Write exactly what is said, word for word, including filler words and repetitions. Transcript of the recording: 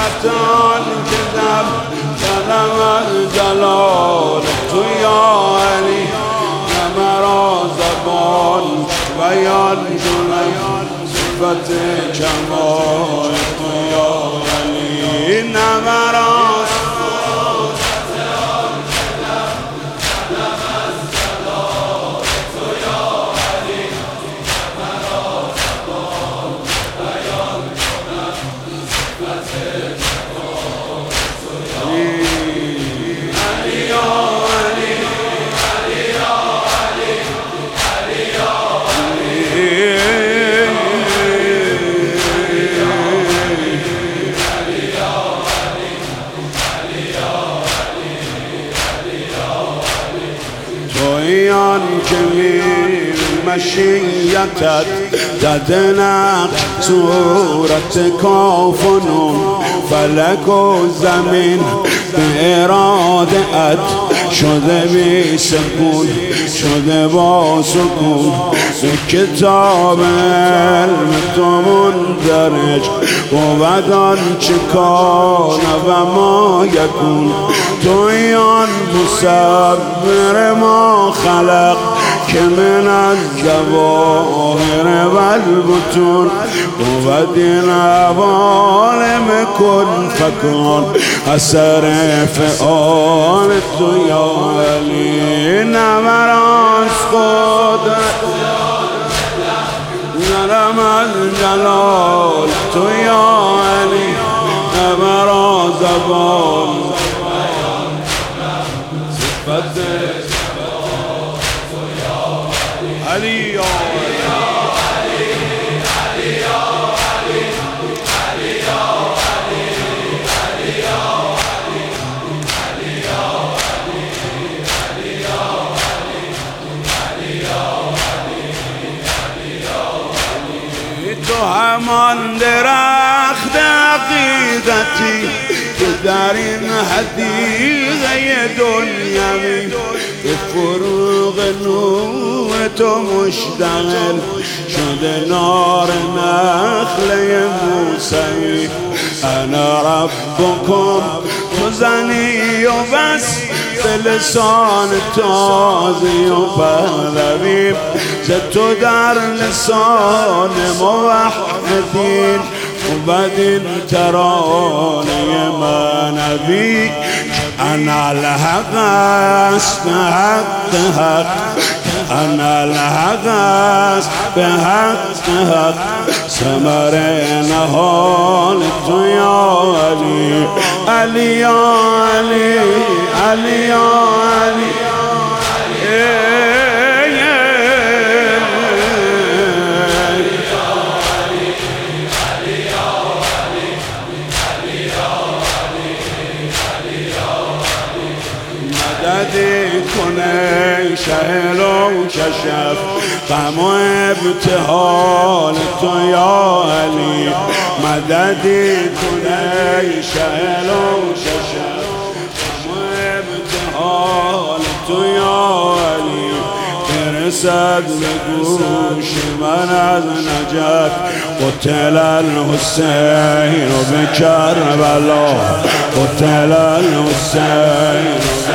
صورتان که در جلم الجلال تو یا علی نه مرا زبان بیان کنم صفت کمال تو یا علی نه مرا تویان که میر مشیتت زده نقش صورت کاف و نون فلک و زمین به اراده ات شده بی سکون شده با سکون به کتاب علم تو مندرج بود آنچه کان و ما یکون تویان مصور ما خلق که من از ظواهر و البطون بود این عوالم کن فکان اثر فعال تو یا علی نه مراز قدرت نرم الجلال تو یا علی نه مرا زبان صفت علی یا تو همان درخت عقیدتی که در این حدیقه دنیوی به فروغ نور تو مشتغل شده نار نخله موسوی انا ربکم تو زنی و بس به لسان تازی و پهلوی ز تو در لسان موحدین بود این ترانه معنوی انا الحق است به حق حق انا الحق است به حق حق ثمر نهال تو یا علی علی یا علی علی یا علی مددی کنه شهل و کشف غم و ابتحال تو یا علی مددی کنه شهل و کشف غم و ابتحال تو یا علی برسد به گوش من از نجف قتل الحسین و به کربلا قتل الحسین